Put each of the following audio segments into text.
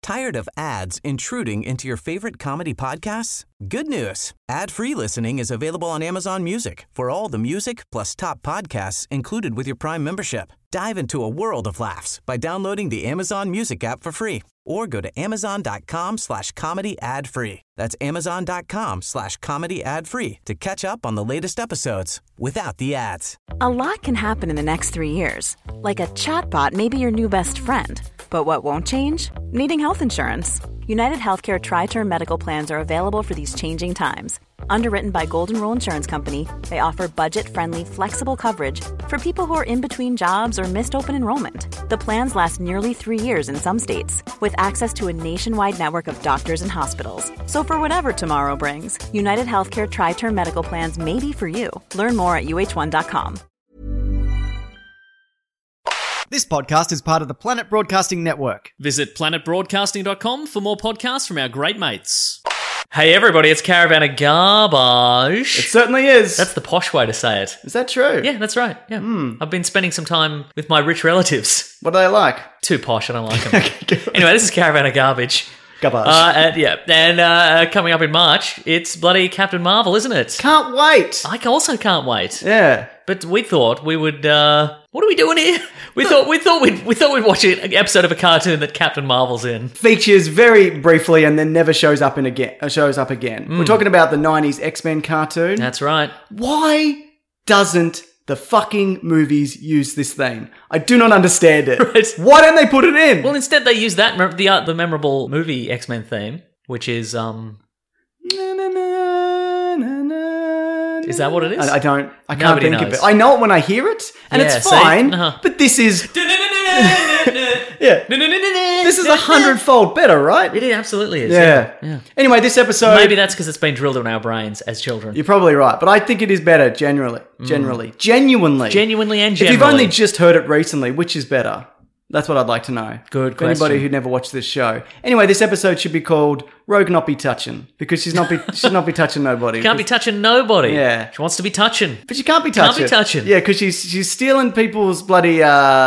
Tired of ads intruding into your favorite comedy podcasts? Good news. Ad-free listening is available on Amazon Music for all the music plus top podcasts included with your Prime membership. Dive into a world of laughs by downloading the Amazon Music app for free or go to amazon.com/comedy ad-free. That's amazon.com/comedy ad-free to catch up on the latest episodes without the ads. A lot can happen in the next 3 years. Like a chatbot may be your new best friend. But what won't change? Needing health insurance. United Healthcare Tri-Term Medical Plans are available for these changing times. Underwritten by Golden Rule Insurance Company, they offer budget-friendly, flexible coverage for people who are in between jobs or missed open enrollment. The plans last nearly 3 years in some states, with access to a nationwide network of doctors and hospitals. So for whatever tomorrow brings, United Healthcare Tri-Term Medical Plans may be for you. Learn more at uh1.com. This podcast is part of the Planet Broadcasting Network. Visit planetbroadcasting.com for more podcasts from our great mates. Hey everybody, it's Caravan of Garbage. It certainly is. That's the posh way to say it. Is that true? Yeah, that's right. Yeah. I've been spending some time with my rich relatives. What are they like? Too posh, I don't like them. Anyway, this is Caravan of Garbage. Garbage. And coming up in March, it's bloody Captain Marvel, isn't it? Can't wait. I also can't wait. Yeah. But we thought we would. What are we doing here? We thought we'd watch an episode of a cartoon that Captain Marvel's in. Features very briefly and then never shows up again. We're talking about the 90s X-Men cartoon. That's right. Why doesn't the fucking movies use this theme? I do not understand it. Right. Why don't they put it in? Well, instead they use the memorable movie X-Men theme, which is Is that what it is? I can't Nobody think knows. of it. I know it when I hear it, and Yeah, it's fine, see? Uh-huh. but this is... yeah. This is 100-fold better, right? It absolutely is. Yeah. Anyway, this episode... Maybe that's because it's been drilled in our brains as children. You're probably right, but I think it is better genuinely. Genuinely. Genuinely and If you've generally. only just heard it recently, which is better? That's what I'd like to know. Good For anybody question. who never watched this show. Anyway, this episode should be called Rogue Not Be Touching, because she's not be touching nobody. Can't be touching nobody. Yeah. She wants to be touching. But she can't be touching. Can't be touching. Yeah, because she's stealing people's bloody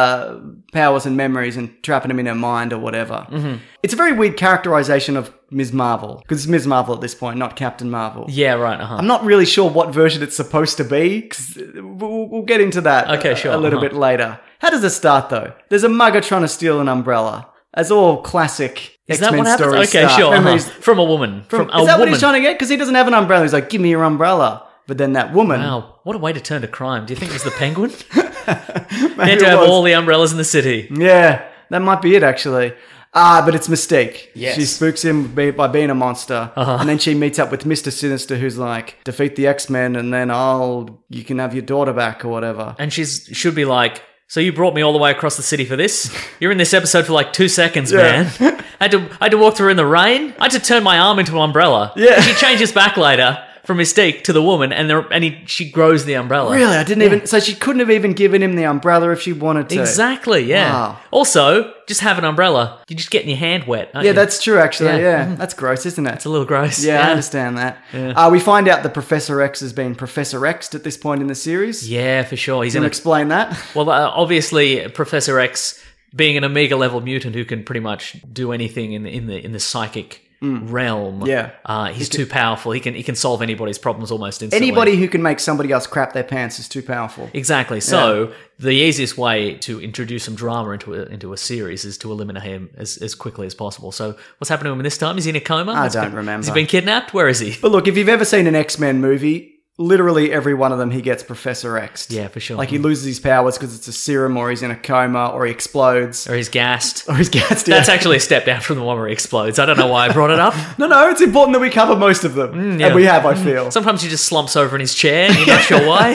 powers and memories and trapping them in her mind or whatever. Mm-hmm. It's a very weird characterization of Ms. Marvel, because it's Ms. Marvel at this point, not Captain Marvel. Yeah, right. Uh-huh. I'm not really sure what version it's supposed to be, because we'll get into that a little bit later. How does it start, though? There's a mugger trying to steal an umbrella. As all classic Is that X-Men what happens? stories Okay, start. sure. Remember, Uh-huh. From a woman. is that what he's trying to get? Because he doesn't have an umbrella. He's like, give me your umbrella. But then that woman... Wow, what a way to turn to crime. Do you think it was the Penguin? Maybe They had to it have was. all the umbrellas in the city. Yeah, that might be it, actually. But it's Mystique. Yes. She spooks him by being a monster. And then she meets up with Mr. Sinister, who's like, defeat the X-Men and then you can have your daughter back or whatever. And should be like, so you brought me all the way across the city for this? You're in this episode for like 2 seconds, man. I had to walk through in the rain. I had to turn my arm into an umbrella. Yeah. And she changes back later from Mystique to the woman, and she grows the umbrella. Really? I didn't even... So she couldn't have even given him the umbrella if she wanted to. Exactly, yeah. Wow. Also, just have an umbrella. You're just getting your hand wet, aren't Yeah, you? that's true, actually. Yeah. Yeah. That's gross, isn't it? It's a little gross. Yeah, I understand that. Yeah. We find out that Professor X has been Professor X'd at this point in the series. Yeah, for sure. He's Can in you a... explain that? Well, obviously, Professor X, being an Omega level mutant who can pretty much do anything in the psychic realm. Yeah. He's too powerful. He can solve anybody's problems almost instantly. Anybody who can make somebody else crap their pants is too powerful. Exactly. So the easiest way to introduce some drama into a series is to eliminate him as quickly as possible. So what's happening to him this time? Is he in a coma? I don't remember. Has he been kidnapped? Where is he? But look, if you've ever seen an X-Men movie, literally every one of them he gets Professor X'd. Yeah, for sure. Like he loses his powers because it's a serum, or he's in a coma, or he explodes. Or he's gassed. Or he's gassed. That's actually a step down from the one where he explodes. I don't know why I brought it up. No, it's important that we cover most of them. yeah. And we have, I feel. Sometimes he just slumps over in his chair and you're not sure why.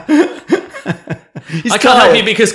He's I can't help tired. you because...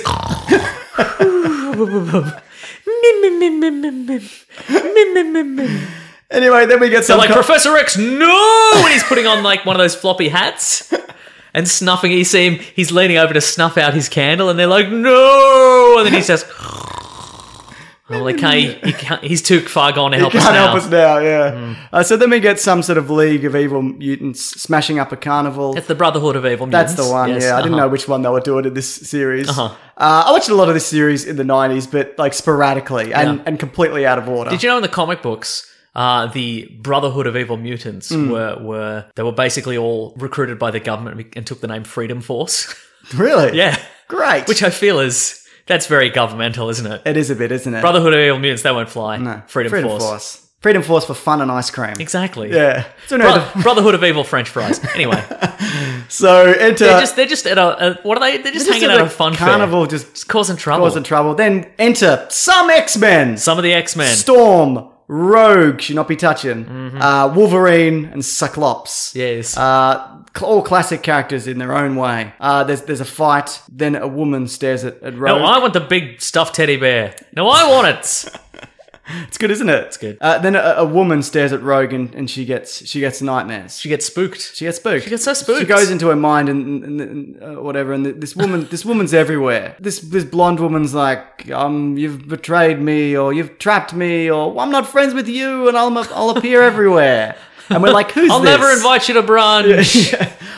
Anyway, then we get So some... like, Professor X, no! And he's putting on like one of those floppy hats and snuffing. You see him, he's leaning over to snuff out his candle and they're like, no! And then he says... Well, he's too far gone to help He us can't now. help us now, yeah. So then we get some sort of league of evil mutants smashing up a carnival. It's the Brotherhood of Evil That's Mutants. the one, Yes, yeah. I didn't know which one they were doing in this series. I watched a lot of this series in the 90s, but like sporadically and completely out of order. Did you know in the comic books, the Brotherhood of Evil Mutants were basically all recruited by the government and took the name Freedom Force? Really? Yeah. Great. Which I feel that's very governmental, isn't it? It is a bit, isn't it? Brotherhood of Evil Mutants, that won't fly. No. Freedom Force. Freedom Force for fun and ice cream. Exactly. Yeah. So, no, Brotherhood of Evil French fries. Anyway, so enter... they're just at a what are they? They're just hanging at out a of fun carnival, fair. just causing trouble. Then enter some X-Men. Some of the X-Men. Storm, Rogue, should not be touching. Wolverine and Cyclops. Yes. All classic characters in their own way. There's a fight. Then a woman stares at Rogue. No, I want the big stuffed teddy bear. No, I want it. It's good, isn't it? It's good. Then a woman stares at Rogue and she gets nightmares. She gets spooked. She gets spooked. She gets so spooked. She goes into her mind and whatever. And this woman's everywhere. This blonde woman's like, you've betrayed me, or you've trapped me, or I'm not friends with you, and I'll appear everywhere. And we're like, who's I'll this? never invite you to brunch.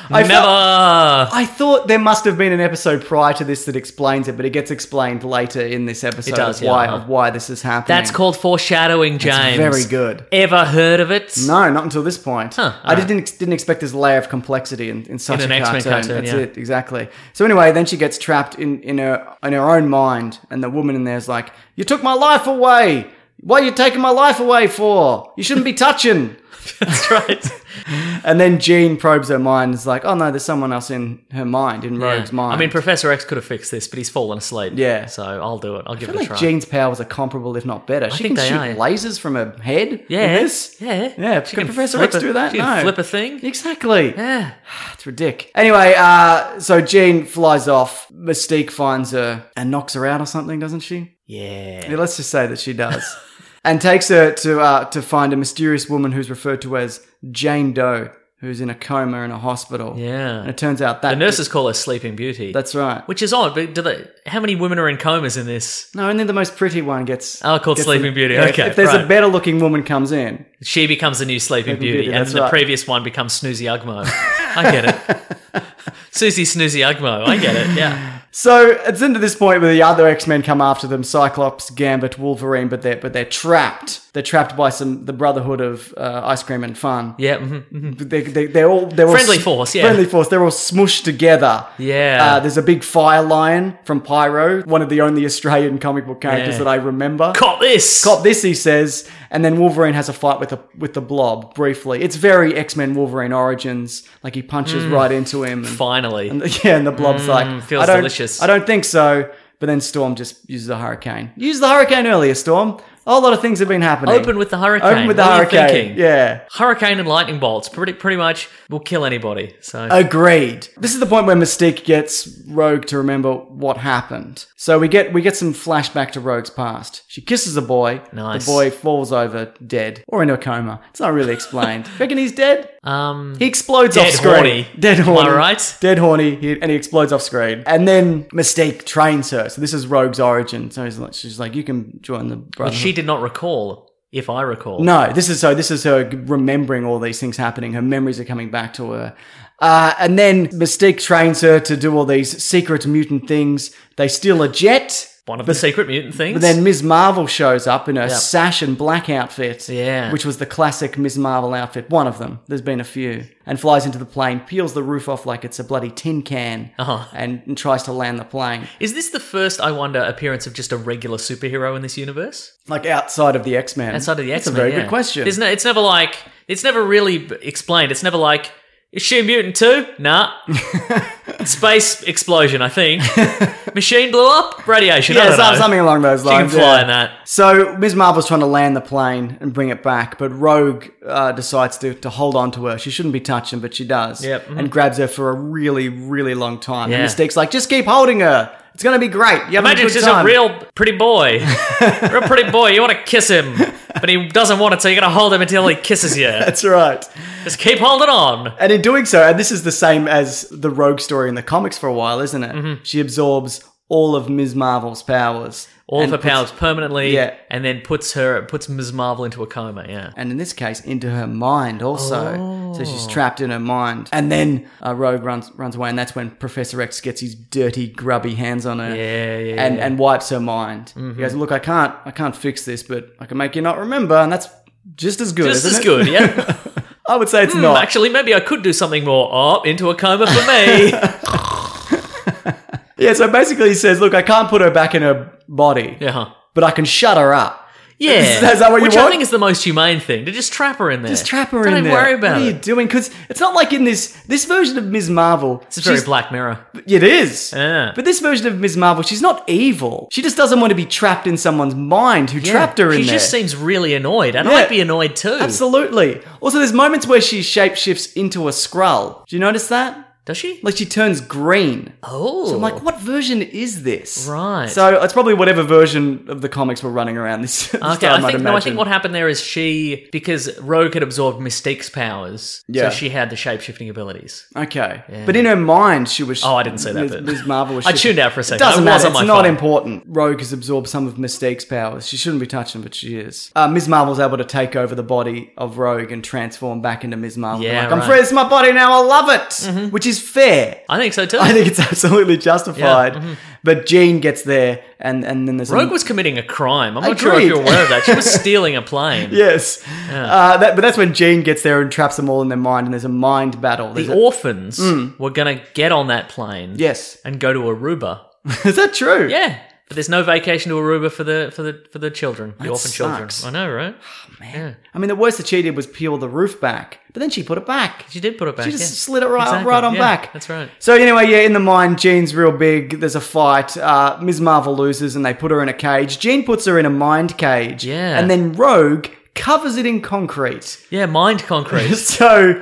I thought there must have been an episode prior to this that explains it, but it gets explained later in this episode. It does, of why this is happening. That's called foreshadowing, James. very good. Ever heard of it? No, not until this point. Huh, I didn't expect this layer of complexity in such In a an X-Men cartoon, That's yeah. it, exactly. So anyway, then she gets trapped in her own mind, and the woman in there is like, "You took my life away. What are you taking my life away for? You shouldn't be touching." That's right. And then Jean probes her mind and is like, "Oh no, there's someone else in her mind, in Rogue's mind." I mean, Professor X could have fixed this, but he's fallen asleep. Yeah. So I'll do it. I'll give I it feel a like try. Jean's powers are comparable, if not better. She think can they shoot are, yeah. lasers from her head. Yeah. In this. Yeah. Yeah. She Can can Professor flip X do that? She can No. flip a thing. Exactly. Yeah. It's ridiculous. Anyway, so Jean flies off. Mystique finds her and knocks her out or something, doesn't she? Yeah. Yeah, let's just say that she does. And takes her to find a mysterious woman who's referred to as Jane Doe, who's in a coma in a hospital. Yeah. And it turns out that... The nurses call her Sleeping Beauty. That's right. Which is odd, but how many women are in comas in this? No, only the most pretty one gets... Called Sleeping Beauty. Yeah, Okay, if there's right. a better looking woman comes in... She becomes the new Sleeping Beauty, and that's the right. previous one becomes Snoozy Ugmo. I get it. Susie Snoozy Ugmo. I get it, yeah. So it's into this point where the other X-Men come after them, Cyclops, Gambit, Wolverine, but they're trapped. They're trapped by the Brotherhood of Ice Cream and Fun. Yeah. Mm-hmm. They're all Friendly Force, yeah. Friendly Force. They're all smushed together. Yeah. There's a big fire lion from Pyro, one of the only Australian comic book characters Yeah. that I remember. Cop this! Cop this, he says, and then Wolverine has a fight with the Blob briefly. It's very X-Men Wolverine Origins. Like he punches right into him. And, Finally. and the Blob's like, feels delicious. I don't think so. But then Storm just uses a hurricane. Use the hurricane earlier, Storm. A whole lot of things have been happening. Open with the hurricane. Open with the What are you hurricane. thinking? Yeah. Hurricane and lightning bolts pretty much will kill anybody. So Agreed. This is the point where Mystique gets Rogue to remember what happened. So we get some flashback to Rogue's past. She kisses a boy. Nice. The boy falls over dead or into a coma. It's not really explained. Reckon he's dead? He explodes Dead off screen. horny. Dead horny. Am I right? Dead horny, and he explodes off screen. And then Mystique trains her. So this is Rogue's origin. So she's like, you can join the Brotherhood. she did not recall, if I recall. No, this is her remembering all these things happening. Her memories are coming back to her. And then Mystique trains her to do all these secret mutant things. They steal a jet. One of the secret mutant things. But then Ms. Marvel shows up in her sash and black outfit. Yeah. Which was the classic Ms. Marvel outfit. One of them. There's been a few. And flies into the plane, peels the roof off like it's a bloody tin can. And tries to land the plane. Is this the first, I wonder, appearance of just a regular superhero in this universe? Like outside of the X-Men. Outside of the X-Men, That's a very yeah. good question. It's never really explained. It's never like, is she a mutant too? Nah. Space explosion, I think. Machine blew up? Radiation, I don't know. Something along those She can lines. fly in that. So Ms. Marvel's trying to land the plane and bring it back, but Rogue decides to hold on to her. She shouldn't be touching, but she does. Yep. Mhm. And grabs her for a really, really long time. Yeah. And Mystique's like, just keep holding her. It's going to be great. You have Imagine a good she's time. a real pretty boy. Real pretty boy. You want to kiss him, but he doesn't want it, so you got to hold him until he kisses you. That's right. Just keep holding on. And in doing so, and this is the same as the Rogue story in the comics for a while, isn't it? Mm-hmm. She absorbs all of Ms. Marvel's powers. all of her powers permanently, Yeah. and then puts Ms. Marvel into a coma. Yeah. And in this case, into her mind also. So she's trapped in her mind. And then Rogue runs away, and that's when Professor X gets his dirty, grubby hands on her. Yeah. And wipes her mind. He goes, look, I can't fix this, but I can make you not remember, and that's just as good, Just isn't as it? good, yeah. I would say it's not. Actually, maybe I could do something more. Oh, into a coma for me. Yeah, so basically he says, look, I can't put her back in her body, Yeah. but I can shut her up. Yeah. Is that what you Which want? I think is the most humane thing, to just trap her in there. Just trap her Don't in even there. worry about What are you it. doing? Because it's not like in this version of Ms. Marvel. It's very Black Mirror. It is. Yeah. But this version of Ms. Marvel, she's not evil. She just doesn't want to be trapped in someone's mind who trapped her in She there. just seems really annoyed, and Yeah. I'd be annoyed too. Absolutely. Also, there's moments where she shapeshifts into a Skrull. Do you notice that? Does she? Like she turns green. Oh. So I'm like, what version is this? Right. So it's probably whatever version of the comics were running around this. Okay, I think what happened there is because Rogue had absorbed Mystique's powers, Yeah. so she had the shape-shifting abilities. Okay. But in her mind, she was... Oh, I didn't say that bit. Ms. Marvel was... I tuned out for a second. It doesn't It matter. wasn't It's my not fault. important. Rogue has absorbed some of Mystique's powers. She shouldn't be touching them, but she is. Ms. Marvel's able to take over the body of Rogue and transform back into Ms. Marvel. Yeah, Like, I'm right. free. It's my body now. I love it. Which is fair. I think so too. I think it's absolutely justified. Yeah, mm-hmm. But Jean gets there, and then there's... Rogue was committing a crime. I'm not sure if Agreed. you're aware of that. She was stealing a plane. Yes. But that's when Jean gets there and traps them all in their mind, and there's a mind battle. There's The orphans were going to get on that plane Yes. and go to Aruba. Is that true? Yeah. But there's no vacation to Aruba for the children, the That orphan children. sucks. I know, right? Man. I mean, the worst that she did was peel the roof back, but then she put it back. She did put it back. She just yeah. slid it right Exactly. on Yeah, back. That's right. So anyway, yeah, in the mind, Jean's real big. There's a fight. Ms. Marvel loses, and they put her in a cage. Jean puts her in a mind cage. Yeah. And then Rogue covers it in concrete. Yeah, mind concrete. So,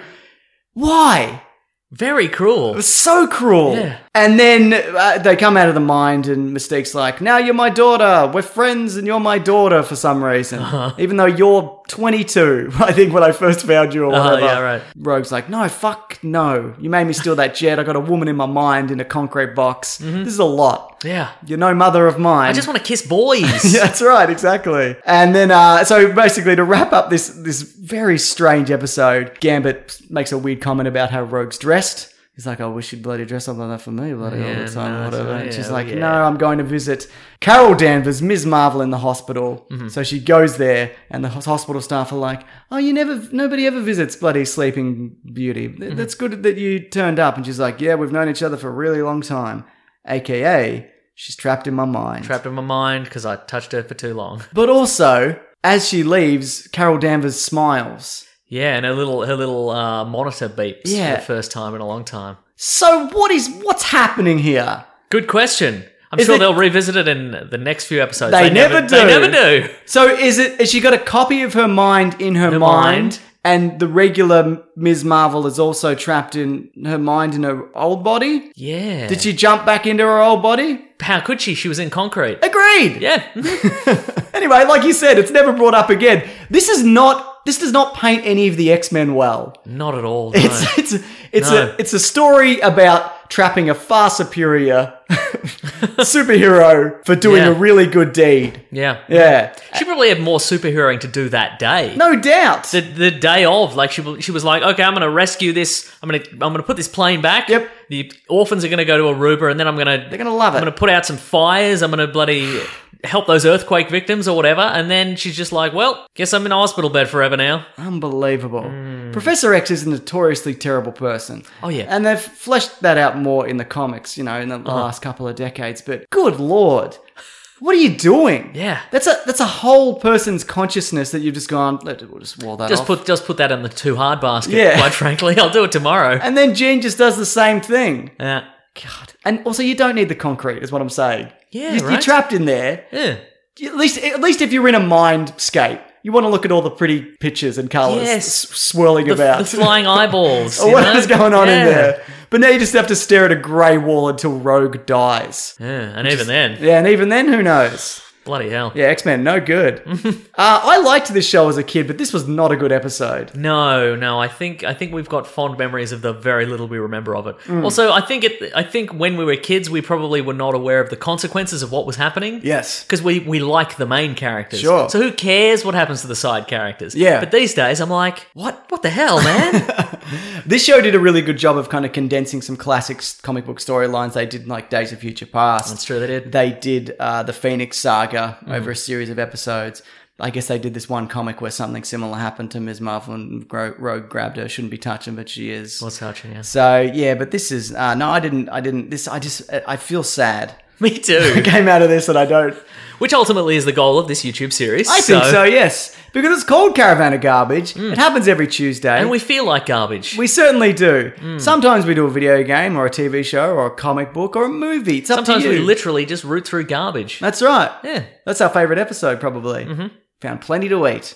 why? Very cruel. It was so cruel. Yeah. And then they come out of the mind, and Mystique's like, now you're my daughter. We're friends, and you're my daughter for some reason. Even though you're 22, I think, when I first found you or whatever. Yeah, right. Rogue's like, no, fuck no. You made me steal that jet. I got a woman in my mind in a concrete box. This is a lot. Yeah. You're no mother of mine. I just want to kiss boys. Yeah, that's right, exactly. And then, so basically, to wrap up this very strange episode, Gambit makes a weird comment about how Rogue's dressed. He's like, I wish you'd bloody dress up like that for me, bloody all the time, or whatever. And she's like, no, I'm going to visit Carol Danvers, Ms. Marvel, in the hospital. So she goes there, and the hospital staff are like, oh, nobody ever visits bloody Sleeping Beauty. That's good that you turned up. And she's like, yeah, we've known each other for a really long time. AKA, she's trapped in my mind. Trapped in my mind because I touched her for too long. But also, as she leaves, Carol Danvers smiles. Yeah, and her little monitor beeps Yeah. for the first time in a long time. So what's happening here? Good question. I'm Is sure it- they'll revisit it in the next few episodes. They never do. They never do. So is she got a copy of her mind in her mind, and the regular Ms. Marvel is also trapped in her mind in her old body? Yeah. Did she jump back into her old body? How could she? She was in concrete. Agreed. Yeah. Anyway, like you said, it's never brought up again. This does not paint any of the X-Men well. Not at all. No. It's a story about trapping a far superior superhero for doing Yeah. a really good deed. Yeah. Yeah. She probably had more superheroing to do that day. No doubt. The day of, like she was like, okay, I'm gonna rescue this. I'm gonna put this plane back. Yep. The orphans are gonna go to Aruba, and then They're gonna love it. I'm gonna put out some fires. I'm gonna bloody help those earthquake victims or whatever. And then she's just like, well, guess I'm in a hospital bed forever now. Unbelievable. Professor X is a notoriously terrible person. Oh, yeah. And they've fleshed that out more in the comics, in the last couple of decades. But good Lord, what are you doing? Yeah. That's a whole person's consciousness that you've just gone, we'll just wall that off. Just put that in the too hard basket. Yeah. Quite frankly, I'll do it tomorrow. And then Jean just does the same thing. Yeah. God. And also, you don't need the concrete, is what I'm saying. Yeah, You're right. trapped in there. Yeah. At least if you're in a mindscape, you want to look at all the pretty pictures and colours Yes. swirling about. The flying eyeballs. Or you what know? is going on in Yeah. there. But now you just have to stare at a grey wall until Rogue dies. Yeah, and even then. Yeah, and even then, who knows? Bloody hell. Yeah, X-Men, no good. I liked this show as a kid, but this was not a good episode. No. I think we've got fond memories of the very little we remember of it. Also, I think when we were kids, we probably were not aware of the consequences of what was happening. Yes. Because we like the main characters. Sure. So who cares what happens to the side characters? Yeah. But these days, I'm like, what the hell, man? This show did a really good job of kind of condensing some classic comic book storylines. They did like Days of Future Past. That's true, they did. They did the Phoenix Saga over a series of episodes. I guess they did this one comic where something similar happened to Ms. Marvel and Rogue grabbed her. Shouldn't be touching, but she is. What's touching, yeah. So, yeah, but this is... no, I didn't... I feel sad. Me too. I came out of this and I don't... Which ultimately is the goal of this YouTube series. I think so, yes. Because it's called Caravan of Garbage. It happens every Tuesday. And we feel like garbage. We certainly do. Sometimes we do a video game or a TV show or a comic book or a movie. It's up Sometimes to you. we literally just root through garbage. That's right. Yeah. That's our favourite episode, probably. Found plenty to eat.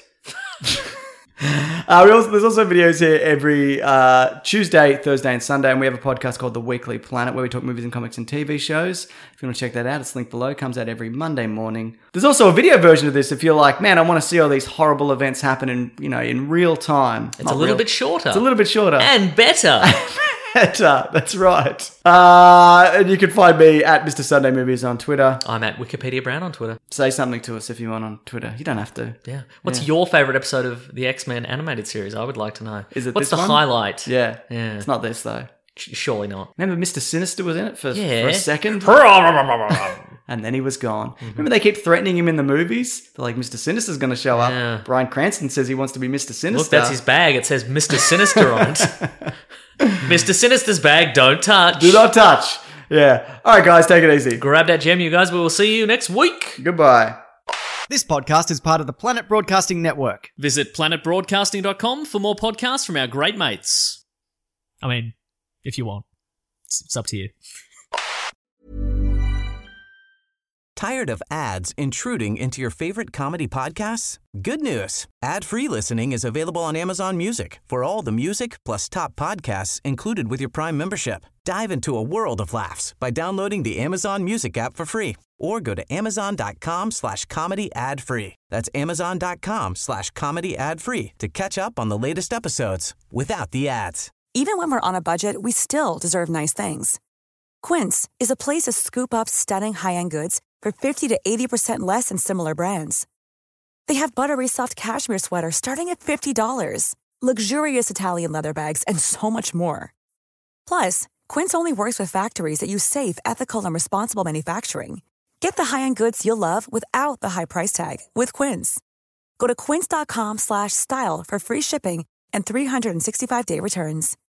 There's also videos here every Tuesday, Thursday, and Sunday, and we have a podcast called The Weekly Planet where we talk movies and comics and TV shows. If you want to check that out, it's linked below. It comes out every Monday morning. There's also a video version of this if you're like, man, I want to see all these horrible events happen in real time. It's a little bit shorter. It's a little bit shorter. And better. Better. That's right. And you can find me at Mr. Sunday Movies on Twitter. I'm at Wikipedia Brown on Twitter. Say something to us if you want on Twitter. You don't have to. Yeah. What's your favourite episode of the X-Men animated series? I would like to know. Is it What's this the one? highlight? Yeah. Yeah. It's not this, though. Surely not. Remember Mr. Sinister was in it for Yeah. a second? Yeah. And then he was gone. Remember they keep threatening him in the movies? They're like, Mr. Sinister's going to show up. Yeah. Bryan Cranston says he wants to be Mr. Sinister. Look, that's his bag. It says Mr. Sinister on it. Mr. Sinister's bag, don't touch. Do not touch. Yeah. All right, guys, take it easy. Grab that gem, you guys. We will see you next week. Goodbye. This podcast is part of the Planet Broadcasting Network. Visit planetbroadcasting.com for more podcasts from our great mates. I mean, if you want. It's up to you. Tired of ads intruding into your favorite comedy podcasts? Good news. Ad-free listening is available on Amazon Music for all the music plus top podcasts included with your Prime membership. Dive into a world of laughs by downloading the Amazon Music app for free or go to amazon.com/comedy ad-free. That's amazon.com/comedy ad-free to catch up on the latest episodes without the ads. Even when we're on a budget, we still deserve nice things. Quince is a place to scoop up stunning high-end goods for 50 to 80% less than similar brands. They have buttery soft cashmere sweaters starting at $50, luxurious Italian leather bags, and so much more. Plus, Quince only works with factories that use safe, ethical, and responsible manufacturing. Get the high-end goods you'll love without the high price tag with Quince. Go to quince.com/style for free shipping and 365-day returns.